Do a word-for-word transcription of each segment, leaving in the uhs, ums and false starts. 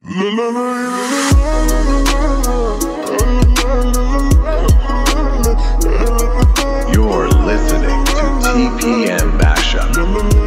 You're listening to تی پی ام Mashup.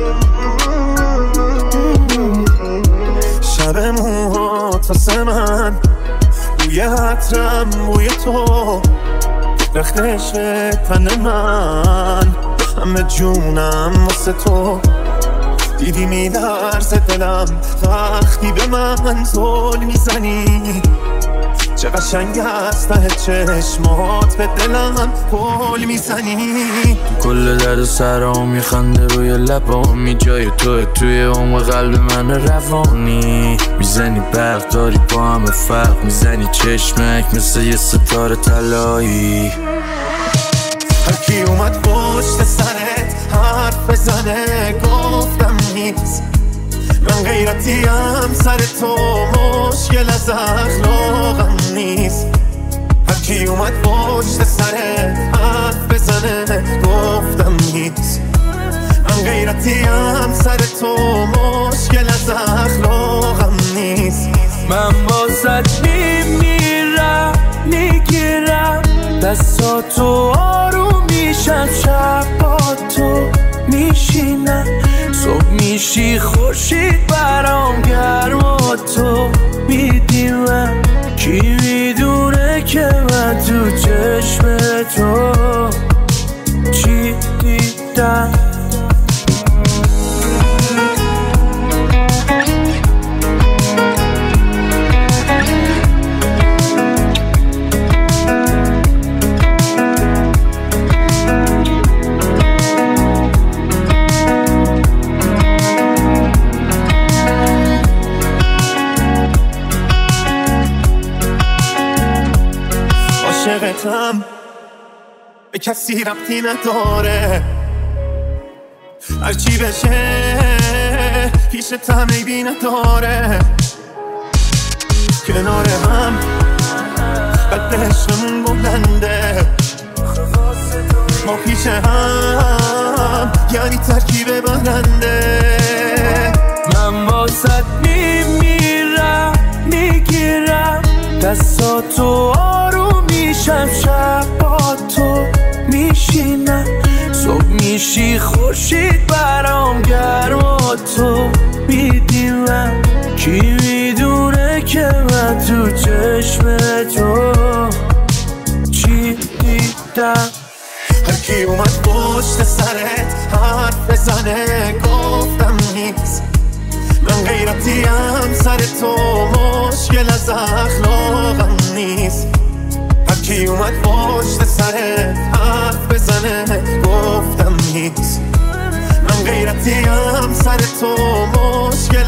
شب موهات واسه من بوی عطرم بوی تو رخت عشق تن من همه جونم واسه تو دیدی میلرزه دلم وقتی به من زل میزنی چه قشنگ است ته چشمات به دلم پل میزنی کل درد سرام میخنده روی لبامی جای تو توی عمق قلب من روانی میزنی برق داری با همه فرق میزنی چشمک مثل یه ستاره طلایی هرکی اومد پشت سرت حرف بزنه گفتم نیست من غیرتیم سر تو مشکل از اخلاقم نیست هرکی اومد پشت سرت حرف بزنه گفتم نیست من غیرتیم سر تو مشکل از اخلاقم نیست من بازت میمیرم میگیرم دستاتو آروم میشم شب با تو میشینم صبح میشی خورشید برام گرم و تو میدیمم کی میدونه که من تو چشم تو چی دیدم عاشقتم به کسی ربطی نداره هرچی بشه پیشت هم عیبی نداره کنار هم قد عشقمون بلنده ما پیش هم یعنی ترکیب بلنده من واسط میمیرم میگیرم دستاتو آروم میشم شب با تو میشینم صبح میشی خورشید برام گرم و تو میدیمم کی میدونه که من تو چشم تو چی دیدم هرکی اومد پشت سرت حرف بزنه گفتم نیست من غیرتیم سر تو مشکل از اخلاقم نیست هرکی اومد پشت سرت حرف بزنه گفتم نیست من غیرتیم سر تو مشکل